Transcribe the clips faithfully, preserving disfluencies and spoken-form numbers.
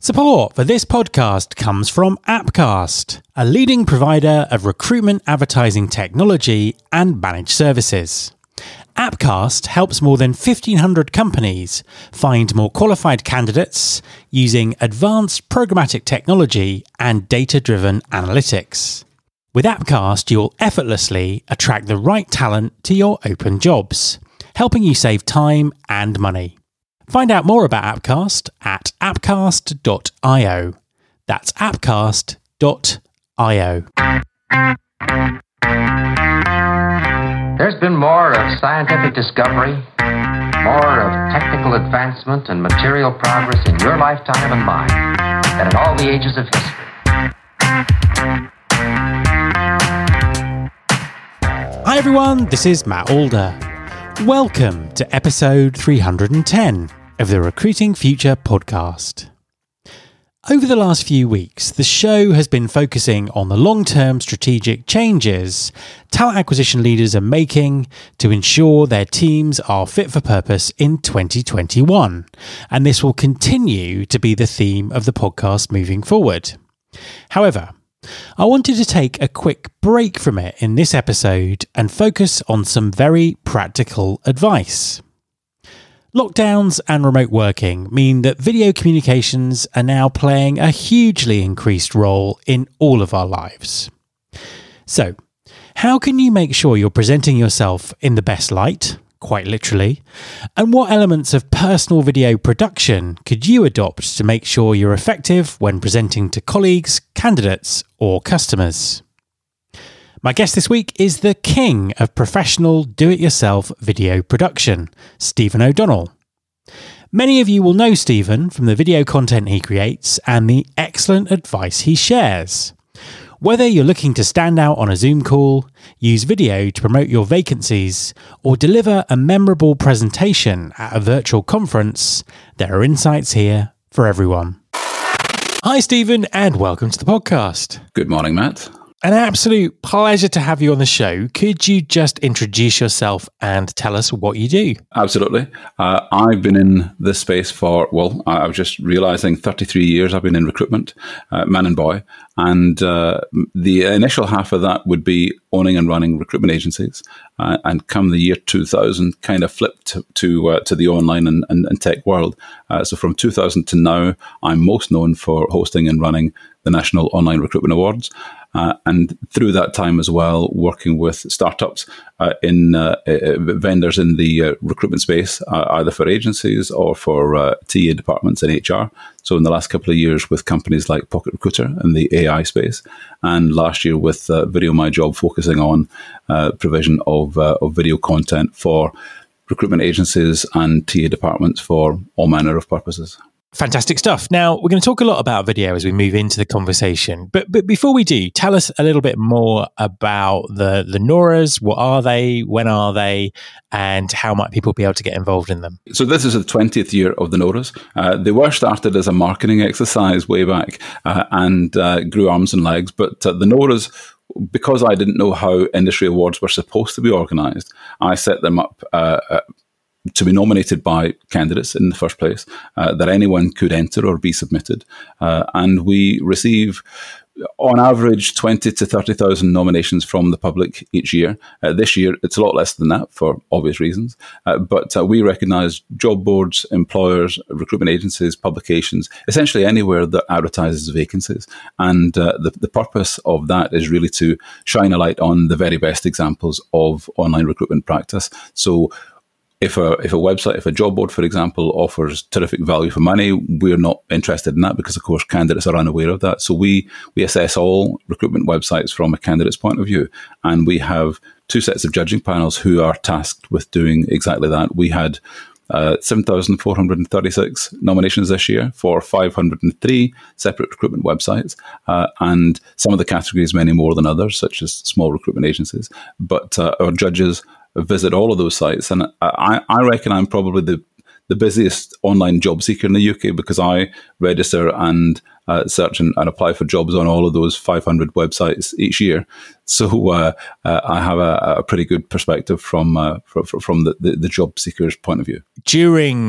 Support for this podcast comes from Appcast, a leading provider of recruitment advertising technology and managed services. Appcast helps more than fifteen hundred companies find more qualified candidates using advanced programmatic technology and data-driven analytics. With Appcast, you'll effortlessly attract the right talent to your open jobs, helping you save time and money. Find out more about Appcast at appcast dot io. That's appcast dot io. There's been more of scientific discovery, more of technical advancement and material progress in your lifetime and mine than in all the ages of history. Hi everyone, this is Matt Alder. Welcome to episode three hundred ten of the Recruiting Future podcast. Over the last few weeks, the show has been focusing on the long-term strategic changes talent acquisition leaders are making to ensure their teams are fit for purpose in twenty twenty-one. And this will continue to be the theme of the podcast moving forward. However, I wanted to take a quick break from it in this episode and focus on some very practical advice. Lockdowns and remote working mean that video communications are now playing a hugely increased role in all of our lives. So, how can you make sure you're presenting yourself in the best light, quite literally, and what elements of personal video production could you adopt to make sure you're effective when presenting to colleagues, candidates, or customers? My guest this week is the king of professional do-it-yourself video production, Stephen O'Donnell. Many of you will know Stephen from the video content he creates and the excellent advice he shares. Whether you're looking to stand out on a Zoom call, use video to promote your vacancies, or deliver a memorable presentation at a virtual conference, there are insights here for everyone. Hi Stephen, and welcome to the podcast. Good morning, Matt. An absolute pleasure to have you on the show. Could you just introduce yourself and tell us what you do? Absolutely. Uh, I've been in this space for, well, I was just realizing thirty-three years I've been in recruitment, uh, man and boy. And uh, the initial half of that would be owning and running recruitment agencies. Uh, and come the year two thousand, kind of flipped to to, uh, to the online and, and, and tech world. Uh, so from two thousand to now, I'm most known for hosting and running the National Online Recruitment Awards. Uh, and through that time as well, working with startups uh, in uh, uh, vendors in the uh, recruitment space, uh, either for agencies or for uh, T A departments in H R. So in the last couple of years with companies like Pocket Recruiter in the A I space, and last year with uh, Video My Job, focusing on uh, provision of, uh, of video content for recruitment agencies and T A departments for all manner of purposes. Fantastic stuff. Now, we're going to talk a lot about video as we move into the conversation. But but before we do, tell us a little bit more about the, the NORAs. What are they? When are they? And how might people be able to get involved in them? So this is the twentieth year of the NORAs. Uh, they were started as a marketing exercise way back uh, and uh, grew arms and legs. But uh, the NORAs, because I didn't know how industry awards were supposed to be organised, I set them up uh, uh, to be nominated by candidates in the first place, uh, that anyone could enter or be submitted. Uh, and we receive, on average, twenty to thirty thousand nominations from the public each year. Uh, this year, it's a lot less than that for obvious reasons. Uh, but uh, we recognise job boards, employers, recruitment agencies, publications, essentially anywhere that advertises vacancies. And uh, the, the purpose of that is really to shine a light on the very best examples of online recruitment practice. So If a if a website, if a job board, for example, offers terrific value for money, we're not interested in that because, of course, candidates are unaware of that. So we we assess all recruitment websites from a candidate's point of view, and we have two sets of judging panels who are tasked with doing exactly that. We had uh, seven thousand four hundred thirty-six nominations this year for five hundred three separate recruitment websites, uh, and some of the categories many more than others, such as small recruitment agencies. But uh, our judges visit all of those sites, and I, I reckon I'm probably the, the busiest online job seeker in the U K because I register and uh, search and, and apply for jobs on all of those five hundred websites each year. So uh, uh, I have a, a pretty good perspective from uh, from, from the, the, the job seeker's point of view. During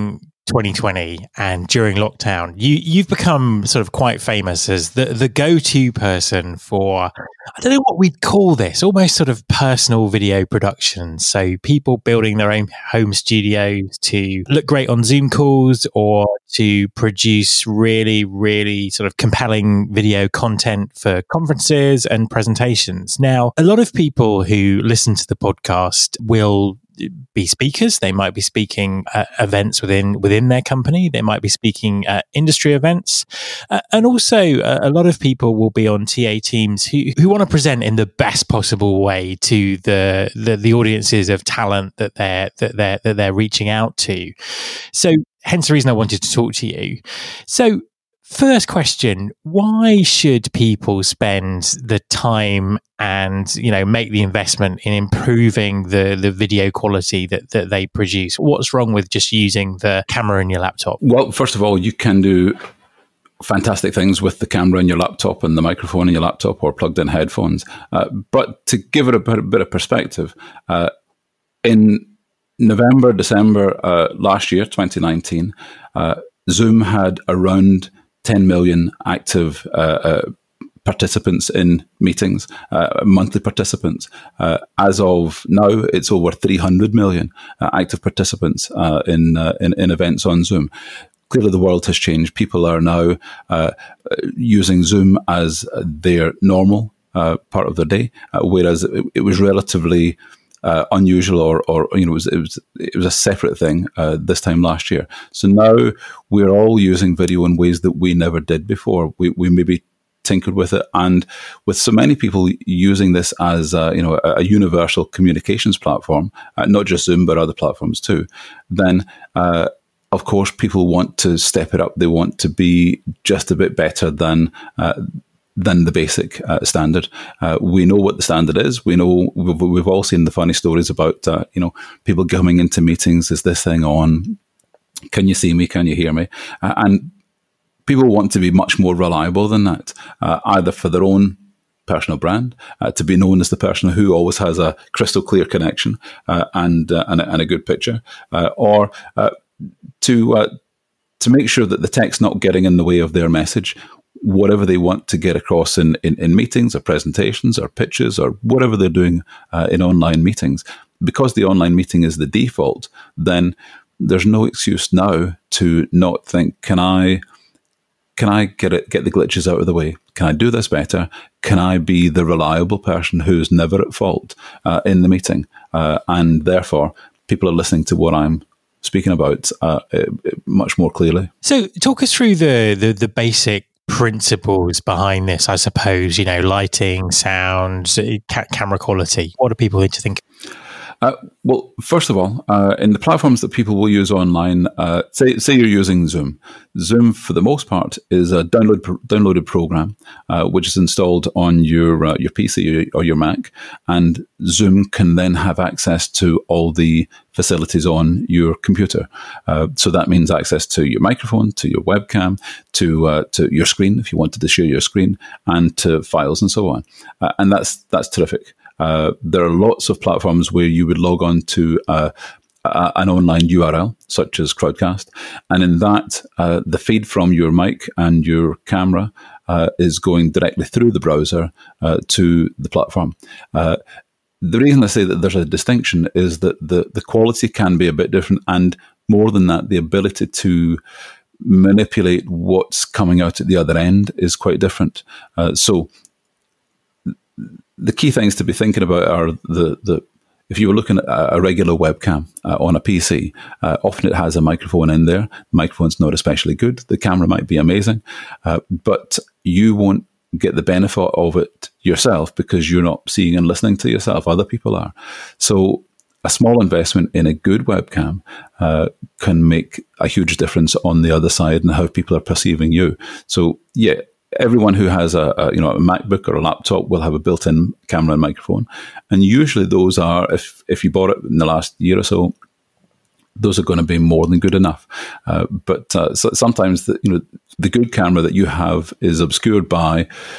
twenty twenty and during lockdown, you, you've become sort of quite famous as the, the go-to person for, I don't know what we'd call this, almost sort of personal video production. So people building their own home studios to look great on Zoom calls or to produce really, really sort of compelling video content for conferences and presentations. Now, a lot of people who listen to the podcast will be speakers. They might be speaking at events within within their company. They might be speaking at industry events. Uh, and also, uh, a lot of people will be on T A teams who, who want to present in the best possible way to the, the, the audiences of talent that they're, that they're, that they're reaching out to. So hence the reason I wanted to talk to you. So first question, why should people spend the time and, you know, make the investment in improving the, the video quality that, that they produce? What's wrong with just using the camera in your laptop? Well, first of all, you can do fantastic things with the camera in your laptop and the microphone in your laptop or plugged in headphones. Uh, but to give it a bit, a bit of perspective, uh, in November, December uh, last year, twenty nineteen, uh, Zoom had around ten million active uh, uh, participants in meetings, uh, monthly participants. Uh, as of now, it's over three hundred million uh, active participants uh, in, uh, in in events on Zoom. Clearly, the world has changed. People are now uh, using Zoom as their normal uh, part of their day, uh, whereas it, it was relatively Uh, unusual, or, or you know, it was it was, it was a separate thing uh, this time last year. So now we're all using video in ways that we never did before. We we maybe tinkered with it, and with so many people using this as a, you know a, a universal communications platform, uh, not just Zoom but other platforms too. Then, uh, of course, people want to step it up. They want to be just a bit better than. Uh, than the basic uh, standard. Uh, we know what the standard is. We know, we've, we've all seen the funny stories about, uh, you know, people coming into meetings, is this thing on? Can you see me? Can you hear me? Uh, and people want to be much more reliable than that, uh, either for their own personal brand, uh, to be known as the person who always has a crystal clear connection uh, and, uh, and, a, and a good picture, uh, or uh, to, uh, to make sure that the tech's not getting in the way of their message, whatever they want to get across in, in, in meetings or presentations or pitches or whatever they're doing uh, in online meetings. Because the online meeting is the default, then there's no excuse now to not think, can I can I get it, get the glitches out of the way? Can I do this better? Can I be the reliable person who's never at fault uh, in the meeting? Uh, and therefore, people are listening to what I'm speaking about uh, much more clearly. So talk us through the the, the basic principles behind this, I suppose, you know, lighting, sound, ca- camera quality. What do people need to think? Uh, well, first of all, uh, in the platforms that people will use online, uh, say say you're using Zoom. Zoom, for the most part, is a download downloaded program uh, which is installed on your uh, your P C or your Mac, and Zoom can then have access to all the facilities on your computer. Uh, so that means access to your microphone, to your webcam, to uh, to your screen if you wanted to share your screen, and to files and so on. Uh, and that's that's terrific. Uh, there are lots of platforms where you would log on to uh, a, an online U R L, such as Crowdcast, and in that, uh, the feed from your mic and your camera uh, is going directly through the browser uh, to the platform. Uh, the reason I say that there's a distinction is that the, the quality can be a bit different, and more than that, the ability to manipulate what's coming out at the other end is quite different. Uh, so the key things to be thinking about are the, the if you were looking at a regular webcam uh, on a P C, uh, often it has a microphone in there. The microphone's not especially good. The camera might be amazing, uh, but you won't get the benefit of it yourself because you're not seeing and listening to yourself. Other people are. So a small investment in a good webcam uh, can make a huge difference on the other side and how people are perceiving you. So yeah, everyone who has a, a you know a MacBook or a laptop will have a built-in camera and microphone, and usually those are, if if you bought it in the last year or so, those are going to be more than good enough. Uh, but uh, so sometimes the, you know the good camera that you have is obscured by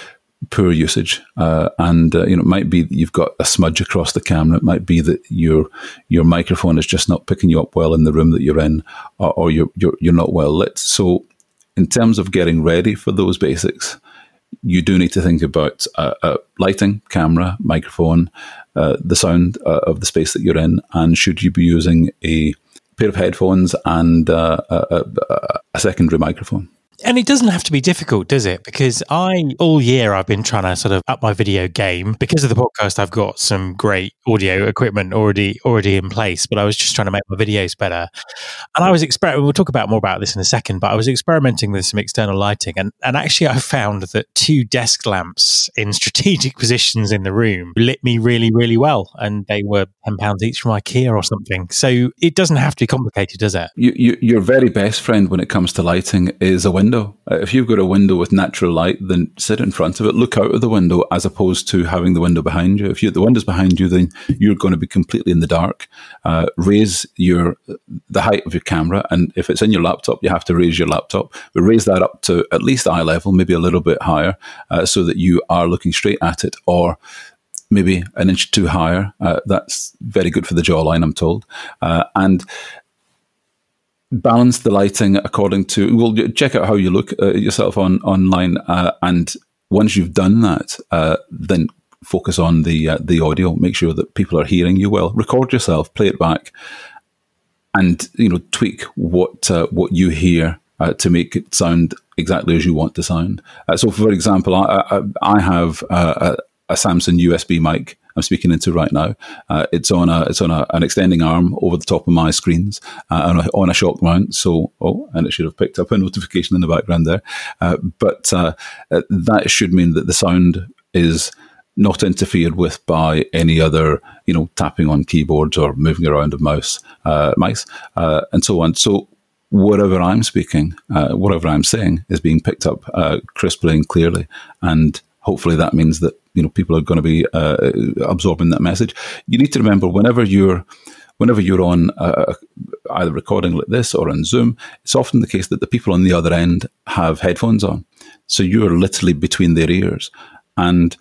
poor usage, uh, and uh, you know, it might be that you've got a smudge across the camera. It might be that your your microphone is just not picking you up well in the room that you're in, or, or you're, you're you're not well lit. So, in terms of getting ready for those basics, you do need to think about uh, uh, lighting, camera, microphone, uh, the sound uh, of the space that you're in, and should you be using a pair of headphones and uh, a, a, a secondary microphone. And it doesn't have to be difficult, does it? Because I, all year, I've been trying to sort of up my video game. Because of the podcast, I've got some great audio equipment already already in place, but I was just trying to make my videos better. And I was experimenting, we'll talk about more about this in a second, but I was experimenting with some external lighting. And, and actually, I found that two desk lamps in strategic positions in the room lit me really, really well. And they were ten pounds each from IKEA or something. So it doesn't have to be complicated, does it? You, you, your very best friend when it comes to lighting is a window. Uh, if you've got a window with natural light, then sit in front of it, look out of the window, as opposed to having the window behind you. If you, the window's behind you, then you're going to be completely in the dark. Uh, raise your the height of your camera, and if it's in your laptop, you have to raise your laptop, but raise that up to at least eye level, maybe a little bit higher, uh, so that you are looking straight at it, or maybe an inch or two higher. Uh, that's very good for the jawline, I'm told. Uh, and balance the lighting according to, well, check out how you look uh, yourself on online, uh, and once you've done that, uh, then focus on the uh, the audio. Make sure that people are hearing you well. Record yourself, play it back, and you know, tweak what uh, what you hear uh, to make it sound exactly as you want to sound. Uh, so, for example, I I, I have uh, a, a Samson U S B mic I'm speaking into right now. Uh, it's on a it's on a, an extending arm over the top of my screens uh, on, a, on a shock mount. So, oh, and it should have picked up a notification in the background there. Uh, but uh, that should mean that the sound is not interfered with by any other, you know, tapping on keyboards or moving around of mouse, uh, mice, uh, and so on. So whatever I'm speaking, uh, whatever I'm saying is being picked up uh, crisply and clearly, and hopefully that means that, you know, people are going to be uh, absorbing that message. You need to remember, whenever you're whenever you're on uh, either recording like this or on Zoom, it's often the case that the people on the other end have headphones on, so you're literally between their ears. And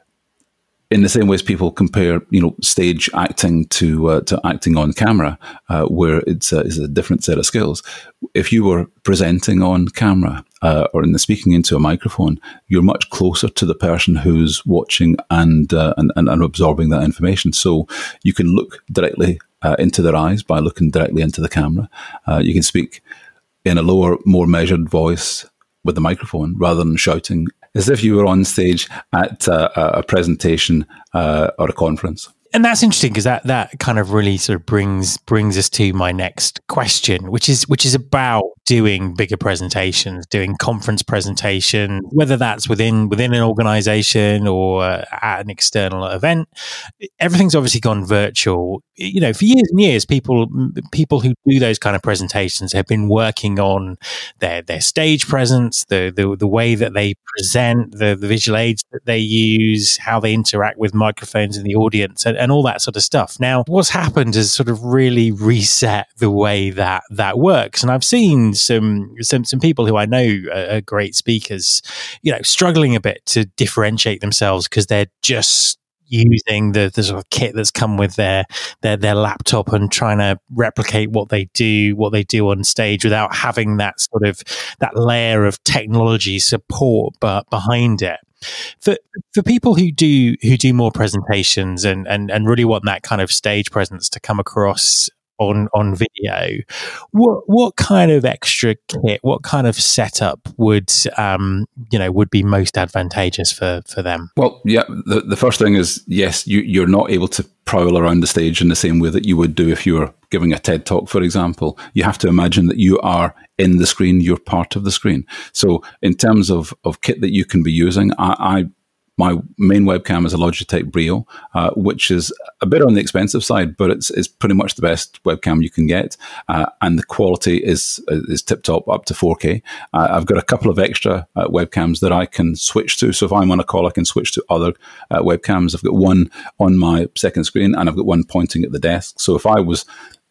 in the same way as people compare, you know, stage acting to uh, to acting on camera, uh, where it's a, it's a different set of skills. If you were presenting on camera uh, or in the speaking into a microphone, you're much closer to the person who's watching and uh, and, and, and absorbing that information. So you can look directly uh, into their eyes by looking directly into the camera. Uh, you can speak in a lower, more measured voice with the microphone rather than shouting, as if you were on stage at uh, a presentation uh, or a conference. And that's interesting, because that that kind of really sort of brings brings us to my next question, which is which is about doing bigger presentations, doing conference presentation, whether that's within within an organization or uh, at an external event. Everything's obviously gone virtual. You know, for years and years, people people who do those kind of presentations have been working on their their stage presence, the the, the way that they present, the, the visual aids that they use, how they interact with microphones in the audience, and, and all that sort of stuff. Now, what's happened is sort of really reset the way that that works. And I've seen some some some people who I know are, are great speakers, you know, struggling a bit to differentiate themselves because they're just using the, the sort of kit that's come with their, their their laptop and trying to replicate what they do what they do on stage without having that sort of that layer of technology support but behind it. For for people who do who do more presentations and, and, and really want that kind of stage presence to come across on on video, what what kind of extra kit, what kind of setup would um you know would be most advantageous for for them? Well, yeah, the, the first thing is, yes, you you're not able to prowl around the stage in the same way that you would do if you were giving a TED talk, for example. You have to imagine that you are in the screen, you're part of the screen. So in terms of of kit that you can be using, I, I my main webcam is a Logitech Brio, uh, which is a bit on the expensive side, but it's it's pretty much the best webcam you can get, uh, and the quality is is tip top up to four K. Uh, I've got a couple of extra uh, webcams that I can switch to. So if I'm on a call, I can switch to other uh, webcams. I've got one on my second screen, and I've got one pointing at the desk. So if I was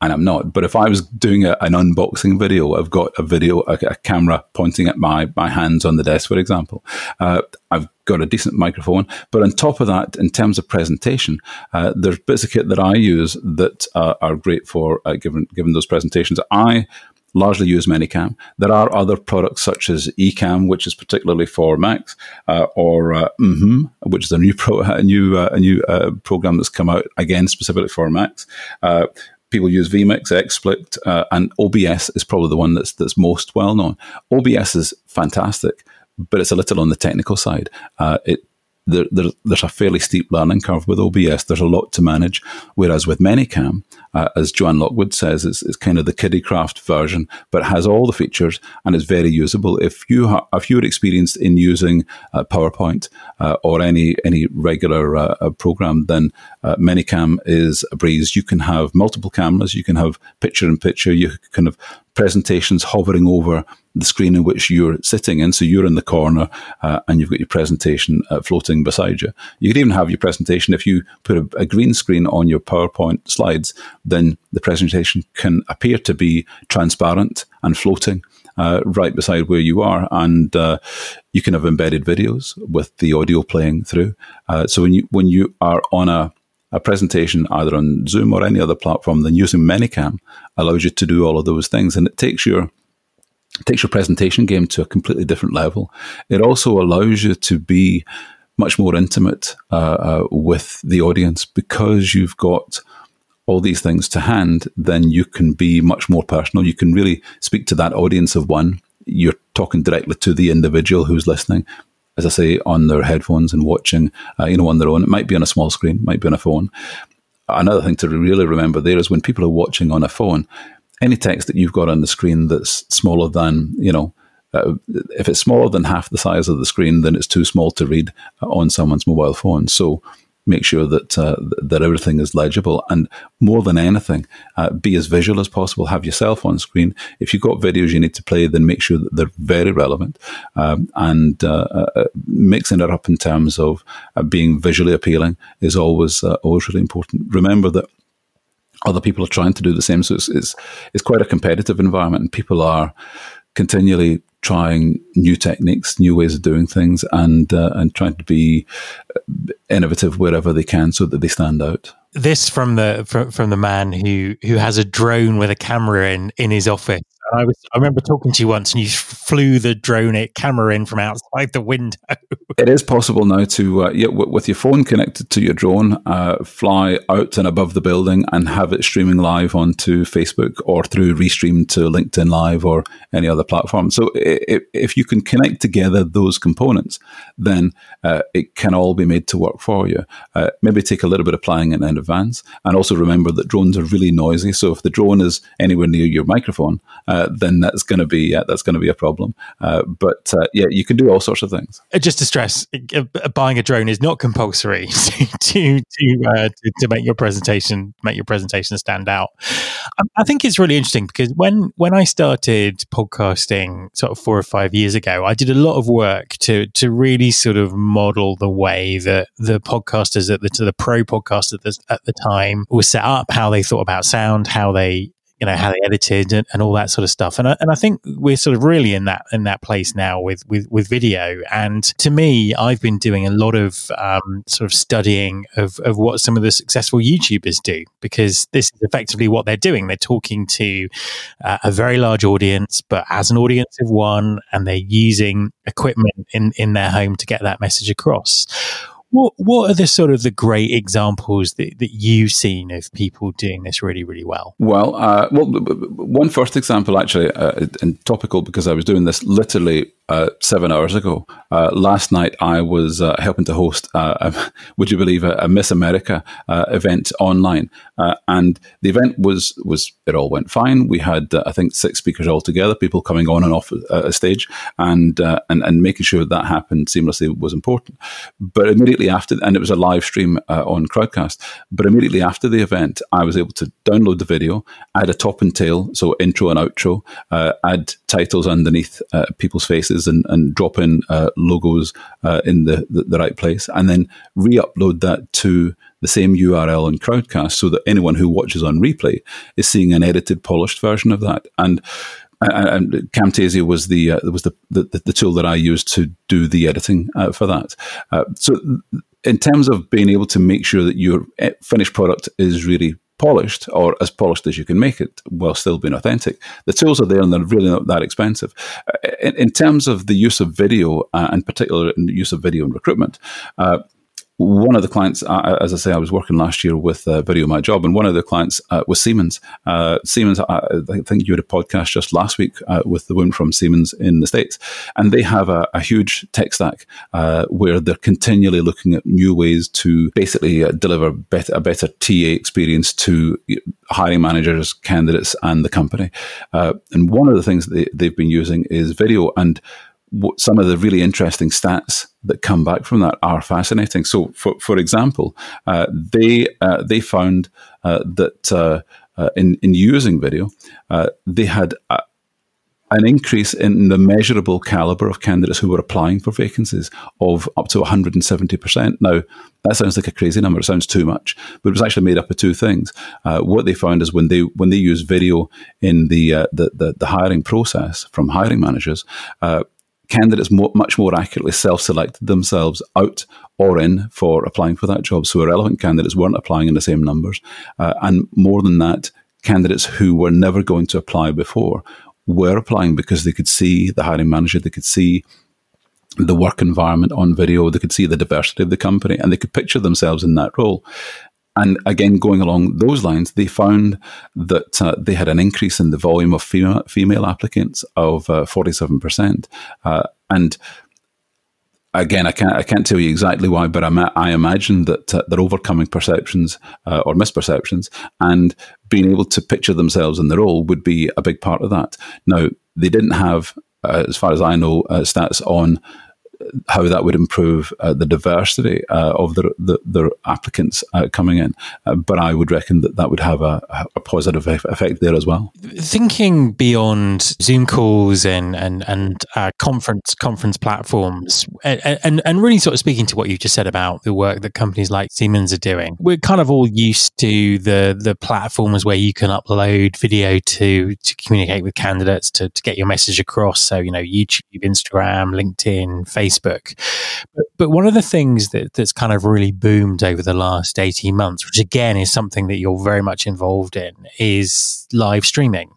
and I'm not. But if I was doing a, an unboxing video, I've got a video, a, a camera pointing at my, my hands on the desk, for example. Uh, I've got a decent microphone. But on top of that, in terms of presentation, uh, there's bits of kit that I use that uh, are great for uh, given given those presentations. I largely use Manycam. There are other products such as Ecamm, which is particularly for Macs, uh, or uh, mm-hmm, which is a new pro, a new uh, a new uh, program that's come out again specifically for Macs. Uh, people use vMix, XSplit, uh, and O B S is probably the one that's that's most well known. O B S is fantastic, but it's a little on the technical side. Uh, it There, there, there's a fairly steep learning curve with O B S. There's a lot to manage. Whereas with Manycam, uh, as Joanne Lockwood says, it's, it's kind of the kiddie-craft version, but it has all the features and is very usable. If you ha- if you're experienced in using uh, PowerPoint uh, or any any regular uh, program, then uh, Manycam is a breeze. You can have multiple cameras. You can have picture-in-picture. You can have presentations hovering over the screen in which you're sitting in. So you're in the corner uh, and you've got your presentation uh, floating beside you. You could even have your presentation, if you put a, a green screen on your PowerPoint slides, then the presentation can appear to be transparent and floating uh, right beside where you are. And uh, you can have embedded videos with the audio playing through. Uh, so when you when you are on a a presentation either on Zoom or any other platform, then using Manycam allows you to do all of those things. And it takes your takes your presentation game to a completely different level. It also allows you to be much more intimate uh, uh, with the audience because you've got all these things to hand. Then you can be much more personal. You can really speak to that audience of one. You're talking directly to the individual who's listening, as I say, on their headphones and watching, uh, you know, on their own. It might be on a small screen, might be on a phone. Another thing to really remember there is when people are watching on a phone, any text that you've got on the screen that's smaller than, you know, uh, if it's smaller than half the size of the screen, then it's too small to read on someone's mobile phone. So make sure that uh, that everything is legible. And more than anything, uh, be as visual as possible. Have yourself on screen. If you've got videos you need to play, then make sure that they're very relevant. Um, and uh, uh, mixing it up in terms of uh, being visually appealing is always, uh, always really important. Remember that other people are trying to do the same. So it's, it's, it's quite a competitive environment, and people are continually trying new techniques, new ways of doing things, and uh, and trying to be innovative wherever they can so that they stand out. This from the from, from the man who who has a drone with a camera in in his office. And I was I remember talking to you once, and you flew the drone camera in from outside the window. It is possible now to, uh, yeah, w- with your phone connected to your drone, uh, fly out and above the building and have it streaming live onto Facebook or through Restream to LinkedIn Live or any other platform. So if, if you can connect together those components, then uh, it can all be made to work for you. Uh, maybe take a little bit of planning in advance, and also remember that drones are really noisy. So if the drone is anywhere near your microphone, uh, then that's going to be uh, that's going to be a problem. Uh, but uh, yeah, you can do all sorts of things. Just to stress, uh, buying a drone is not compulsory to to to, uh, to to make your presentation make your presentation stand out. I, I think it's really interesting because when when I started podcasting sort of four or five years ago, I did a lot of work to to really sort of model the way that the podcasters at the to the pro podcasters at the, at the time were set up, how they thought about sound, how they you know, how they edited and, and all that sort of stuff. And I, and I think we're sort of really in that in that place now with, with, with video. And to me, I've been doing a lot of um, sort of studying of, of what some of the successful YouTubers do, because this is effectively what they're doing. They're talking to uh, a very large audience, but as an audience of one, and they're using equipment in, in their home to get that message across. What what are the sort of the great examples that, that you've seen of people doing this really, really well? Well, uh, well, one first example actually, uh, and topical because I was doing this literally uh, seven hours ago. Uh, last night I was uh, helping to host, uh, a, would you believe, a, a Miss America uh, event online, uh, and the event was was it all went fine. We had uh, I think six speakers altogether, people coming on and off a, a stage, and uh, and and making sure that happened seamlessly was important. But immediately after, and it was a live stream uh, on Crowdcast, but immediately after the event, I was able to download the video, add a top and tail, so intro and outro, uh, add titles underneath uh, people's faces, and, and drop in uh, logos uh, in the, the, the right place, and then re-upload that to the same U R L in Crowdcast, so that anyone who watches on replay is seeing an edited, polished version of that. And And Camtasia was the uh, was the, the the tool that I used to do the editing uh, for that. Uh, so, in terms of being able to make sure that your finished product is really polished, or as polished as you can make it, while still being authentic, the tools are there and they're really not that expensive. Uh, in, in terms of the use of video, uh, and particularly in the use of video in recruitment. Uh, One of the clients, uh, as I say, I was working last year with uh, Video My Job, and one of the clients uh, was Siemens. Uh, Siemens, uh, I think you had a podcast just last week uh, with the woman from Siemens in the States, and they have a, a huge tech stack uh, where they're continually looking at new ways to basically uh, deliver better, a better T A experience to hiring managers, candidates, and the company. Uh, and one of the things that they, they've been using is video, and some of the really interesting stats that come back from that are fascinating. So, for for example, uh, they uh, they found uh, that uh, uh, in in using video, uh, they had a, an increase in the measurable caliber of candidates who were applying for vacancies of up to one hundred seventy percent. Now, that sounds like a crazy number. It sounds too much, but it was actually made up of two things. Uh, what they found is when they when they use video in the uh, the, the the hiring process from hiring managers. Uh, Candidates more, much more accurately self-selected themselves out or in for applying for that job. So irrelevant candidates weren't applying in the same numbers. Uh, and more than that, candidates who were never going to apply before were applying because they could see the hiring manager, they could see the work environment on video, they could see the diversity of the company, and they could picture themselves in that role. And again, going along those lines, they found that uh, they had an increase in the volume of female, female applicants of uh, forty-seven percent. Uh, and again, I can't I can't tell you exactly why, but I, ma- I imagine that uh, they're overcoming perceptions uh, or misperceptions, and being able to picture themselves in the role would be a big part of that. Now, they didn't have, uh, as far as I know, uh, stats on how that would improve uh, the diversity uh, of their, the, their applicants uh, coming in. Uh, but I would reckon that that would have a, a positive effect there as well. Thinking beyond Zoom calls and and and uh, conference conference platforms, and, and and really sort of speaking to what you just said about the work that companies like Siemens are doing, we're kind of all used to the the platforms where you can upload video to to communicate with candidates, to, to get your message across. So, you know, YouTube, Instagram, LinkedIn, Facebook. Facebook. But, but one of the things that, that's kind of really boomed over the last eighteen months, which again is something that you're very much involved in, is live streaming.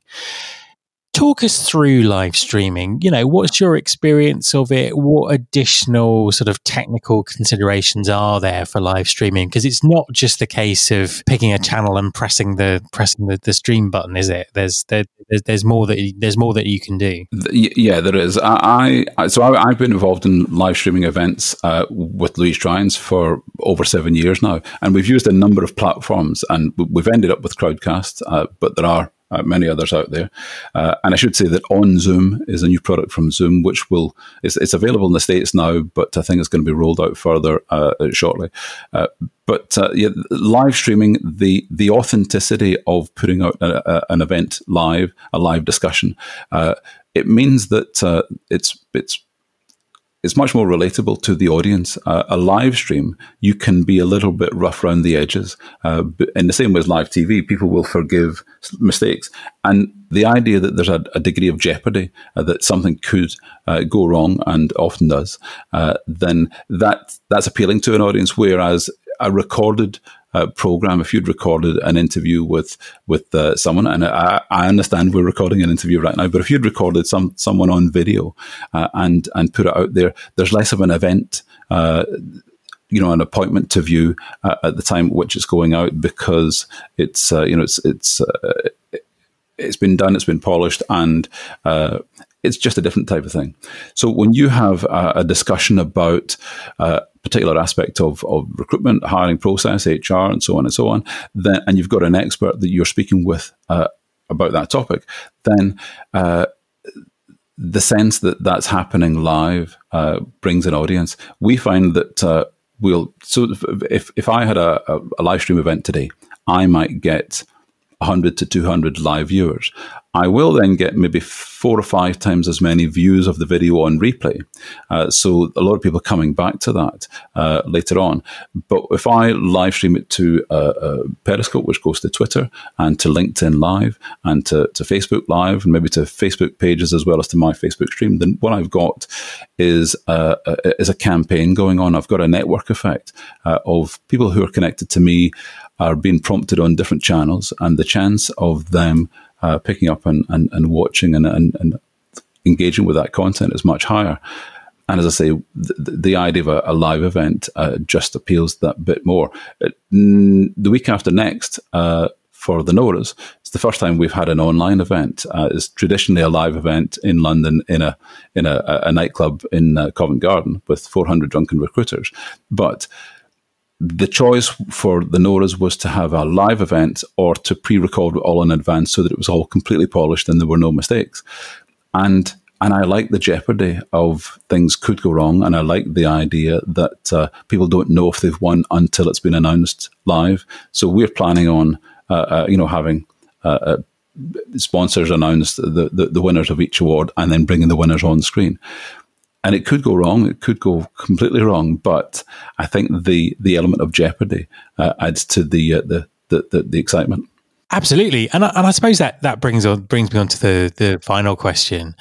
Talk us through live streaming. You know, what's your experience of it? What additional sort of technical considerations are there for live streaming? Because it's not just the case of picking a channel and pressing the pressing the, the stream button, is it? There's there, there's more that you, there's more that you can do. Yeah, there is. I, I so I, I've been involved in live streaming events uh, with Louise Dryans for over seven years now, and we've used a number of platforms, and we've ended up with Crowdcast, uh, but there are Uh, many others out there. Uh, and I should say that OnZoom is a new product from Zoom, which will, it's, it's available in the States now, but I think it's going to be rolled out further uh, shortly. Uh, but uh, yeah, live streaming, the the authenticity of putting out a, a, an event live, a live discussion, uh, it means that uh, it's it's it's much more relatable to the audience. Uh, a live stream, you can be a little bit rough around the edges. Uh, in the same way as live T V, people will forgive mistakes. And the idea that there's a, a degree of jeopardy, uh, that something could uh, go wrong, and often does, uh, then that that's appealing to an audience. Whereas a recorded uh, program, if you'd recorded an interview with with uh, someone, and I, I understand we're recording an interview right now, but if you'd recorded some someone on video uh, and and put it out there, there's less of an event, uh, you know, an appointment to view uh, at the time at which it's going out, because it's uh, you know it's it's uh, it's been done, it's been polished, and uh, it's just a different type of thing. So when you have a, a discussion about uh, particular aspect of, of recruitment, hiring process, H R, and so on and so on, then, and you've got an expert that you're speaking with uh, about that topic, then uh, the sense that that's happening live uh, brings an audience. We find that uh, we'll, so if, if I had a, a live stream event today, I might get one hundred to two hundred live viewers. I will then get maybe four or five times as many views of the video on replay. Uh, so a lot of people coming back to that uh, later on. But if I live stream it to uh, uh, Periscope, which goes to Twitter, and to LinkedIn Live, and to, to Facebook Live, and maybe to Facebook pages as well as to my Facebook stream, then what I've got is, uh, a, is a campaign going on. I've got a network effect uh, of people who are connected to me are being prompted on different channels, and the chance of them Uh, picking up and, and, and watching and, and, and engaging with that content is much higher. And as I say, the, the idea of a, a live event uh, just appeals that bit more. It, mm, the week after next, uh, for the NORAs, it's the first time we've had an online event. Uh, it's traditionally a live event in London in a in a, a nightclub in uh, Covent Garden with four hundred drunken recruiters. But the choice for the NORAs was to have a live event or to pre-record it all in advance so that it was all completely polished and there were no mistakes. And and I like the jeopardy of things could go wrong, and I like the idea that uh, people don't know if they've won until it's been announced live. So we're planning on, uh, uh, you know, having uh, uh, sponsors announce the, the, the winners of each award and then bringing the winners on screen. And it could go wrong. It could go completely wrong. But I think the the element of jeopardy uh, adds to the, uh, the, the the the excitement. Absolutely, and I, and I suppose that that brings on brings me on to the the final question.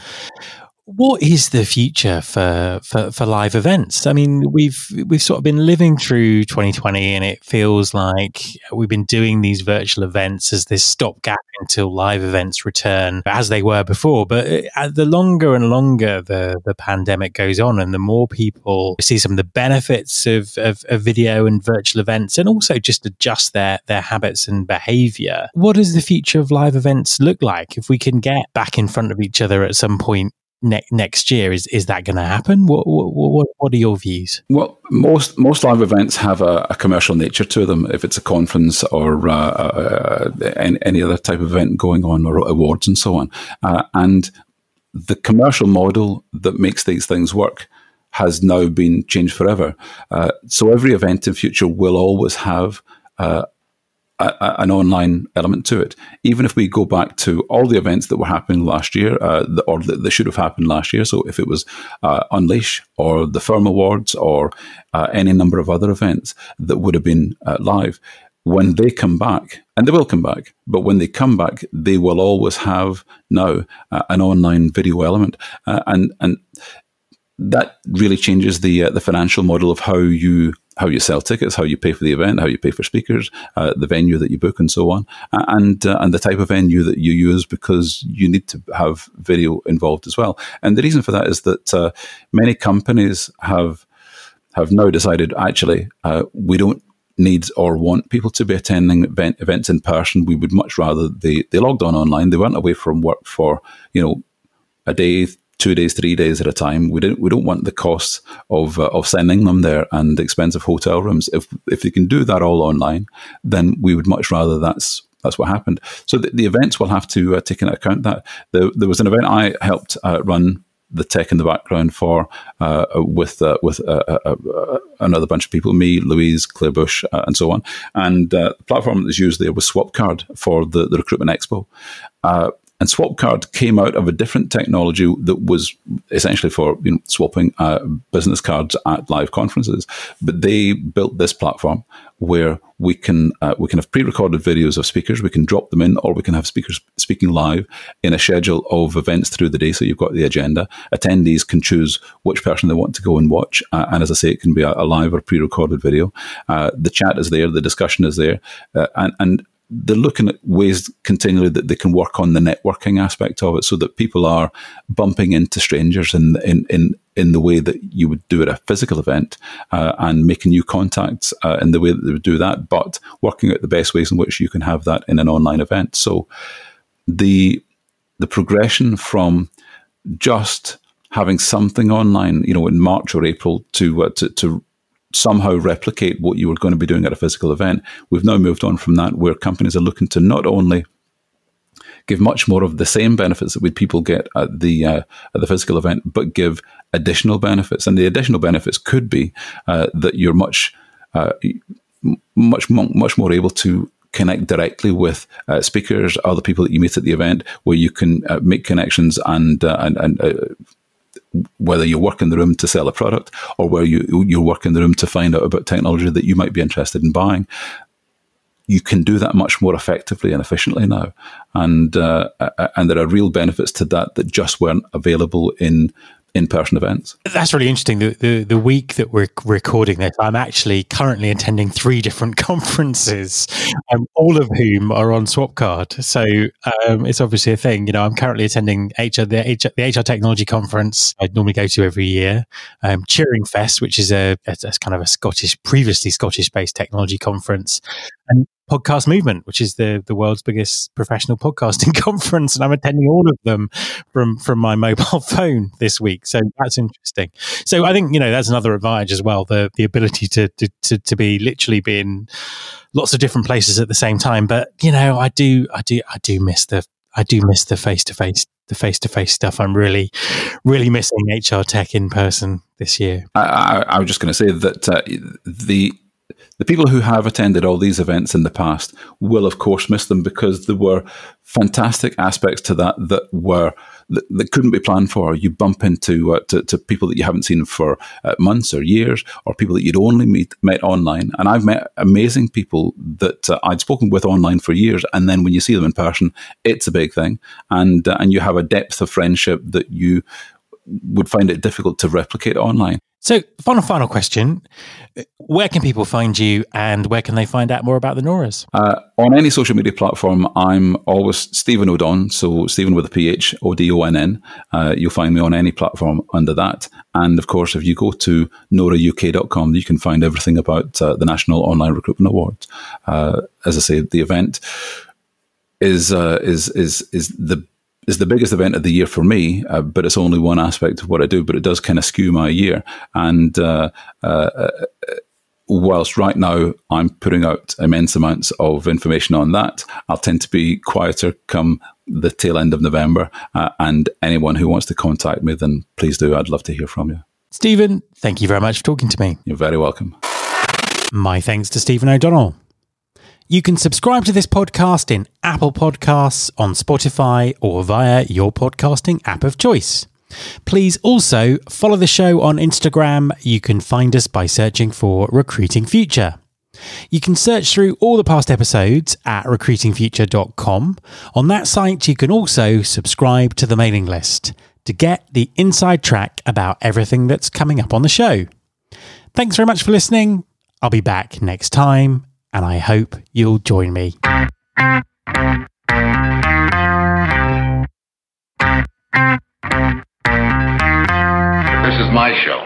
What is the future for, for, for live events? I mean, we've we've sort of been living through twenty twenty, and it feels like we've been doing these virtual events as this stopgap until live events return as they were before. But the longer and longer the, the pandemic goes on, and the more people see some of the benefits of, of, of video and virtual events, and also just adjust their, their habits and behavior, what does the future of live events look like? If we can get back in front of each other at some point Ne- next year, is is that going to happen? What, what what are your views? Well, most most live events have a, a commercial nature to them. If it's a conference or uh, uh, any, any other type of event going on, or awards and so on, uh, and the commercial model that makes these things work has now been changed forever. Uh, so every event in future will always have Uh, A, a, an online element to it. Even if we go back to all the events that were happening last year, uh, the, or that, that should have happened last year. So if it was uh, Unleash or the Firm Awards or uh, any number of other events that would have been uh, live, when they come back, and they will come back, but when they come back, they will always have now uh, an online video element. Uh, and and that really changes the uh, the financial model of how you how you sell tickets, how you pay for the event, how you pay for speakers, uh, the venue that you book, and so on, and uh, and the type of venue that you use, because you need to have video involved as well. And the reason for that is that uh, many companies have have now decided, actually, uh, we don't need or want people to be attending event, events in person. We would much rather they they logged on online. They weren't away from work for, you know, a day, two days, three days at a time. We don't we don't want the costs of uh, of sending them there and the expensive hotel rooms. If if they can do that all online, then we would much rather that's that's what happened. So the, the events will have to uh, take into account that. There, there was an event I helped uh, run the tech in the background for uh, with uh, with uh, uh, uh, another bunch of people, me, Louise, Claire Bush, uh, and so on. And uh, the platform that was used there was Swapcard for the, the Recruitment Expo. Uh, And Swapcard came out of a different technology that was essentially for, you know, swapping uh, business cards at live conferences. But they built this platform where we can uh, we can have pre-recorded videos of speakers. We can drop them in, or we can have speakers speaking live in a schedule of events through the day. So you've got the agenda. Attendees can choose which person they want to go and watch. Uh, and as I say, it can be a, a live or pre-recorded video. Uh, the chat is there. The discussion is there. Uh, and and they're looking at ways continually that they can work on the networking aspect of it, so that people are bumping into strangers in in in, in the way that you would do at a physical event, uh, and making new contacts uh, in the way that they would do that, but working out the best ways in which you can have that in an online event. So the the progression from just having something online, you know, in March or April to uh, to, to somehow replicate what you were going to be doing at a physical event. We've now moved on from that, where companies are looking to not only give much more of the same benefits that we people get at the uh, at the physical event, but give additional benefits. And the additional benefits could be uh, that you're much uh, much much more able to connect directly with uh, speakers, other people that you meet at the event, where you can uh, make connections and uh, and, and uh, whether you work in the room to sell a product or where you you work in the room to find out about technology that you might be interested in buying. You can do that much more effectively and efficiently now, and uh, and there are real benefits to that that just weren't available in in-person events. That's really interesting. The, the the week that we're recording this, I'm actually currently attending three different conferences, um, all of whom are on Swapcard. So um, it's obviously a thing. You know, I'm currently attending H R, the, H R, the H R Technology Conference I normally go to every year. Um, Cheering Fest, which is a, a, a kind of a Scottish, previously Scottish-based technology conference, and Podcast Movement, which is the, the world's biggest professional podcasting conference, and I'm attending all of them from from my mobile phone this week. So that's interesting. So I think, you know, that's another advantage as well, the the ability to to to, to be literally be in lots of different places at the same time. But you know, I do I do I do miss the I do miss the face to face the face to face stuff. I'm really really missing H R Tech in person this year. I, I, I was just going to say that uh, the. The people who have attended all these events in the past will, of course, miss them because there were fantastic aspects to that that were that, that couldn't be planned for. You bump into uh, to, to people that you haven't seen for uh, months or years, or people that you'd only meet met online. And I've met amazing people that uh, I'd spoken with online for years, and then when you see them in person, it's a big thing, and uh, and you have a depth of friendship that you would find it difficult to replicate online. So, final, final question. Where can people find you and where can they find out more about the Noras? Uh, on any social media platform, I'm always Stephen O'Donn, so Stephen with a P H, O D O N N. Uh, you'll find me on any platform under that. And of course, if you go to nora U K dot com, you can find everything about uh, the National Online Recruitment Awards. Uh, as I say, the event is uh, is is is the is the biggest event of the year for me, uh, but it's only one aspect of what I do, but it does kind of skew my year. And uh, uh, whilst right now I'm putting out immense amounts of information on that, I'll tend to be quieter come the tail end of November. Uh, and anyone who wants to contact me, then please do. I'd love to hear from you. Stephen, thank you very much for talking to me. You're very welcome. My thanks to Stephen O'Donnell. You can subscribe to this podcast in Apple Podcasts, on Spotify, or via your podcasting app of choice. Please also follow the show on Instagram. You can find us by searching for Recruiting Future. You can search through all the past episodes at recruiting future dot com. On that site, you can also subscribe to the mailing list to get the inside track about everything that's coming up on the show. Thanks very much for listening. I'll be back next time, and I hope you'll join me. This is my show.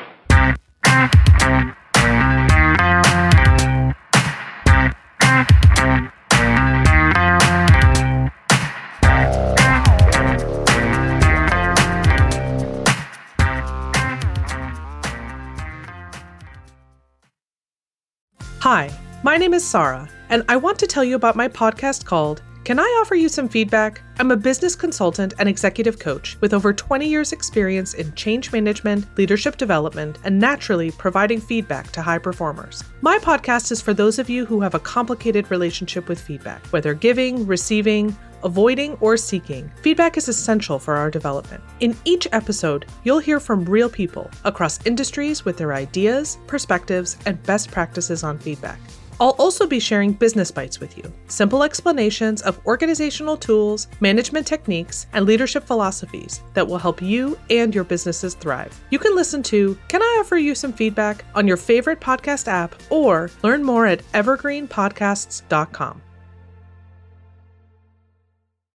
Hi, my name is Sarah, and I want to tell you about my podcast called Can I Offer You Some Feedback? I'm a business consultant and executive coach with over twenty years experience in change management, leadership development, and naturally providing feedback to high performers. My podcast is for those of you who have a complicated relationship with feedback, whether giving, receiving, avoiding, or seeking. Feedback is essential for our development. In each episode, you'll hear from real people across industries with their ideas, perspectives, and best practices on feedback. I'll also be sharing business bites with you, simple explanations of organizational tools, management techniques, and leadership philosophies that will help you and your businesses thrive. You can listen to Can I Offer You Some Feedback on your favorite podcast app, or learn more at evergreen podcasts dot com.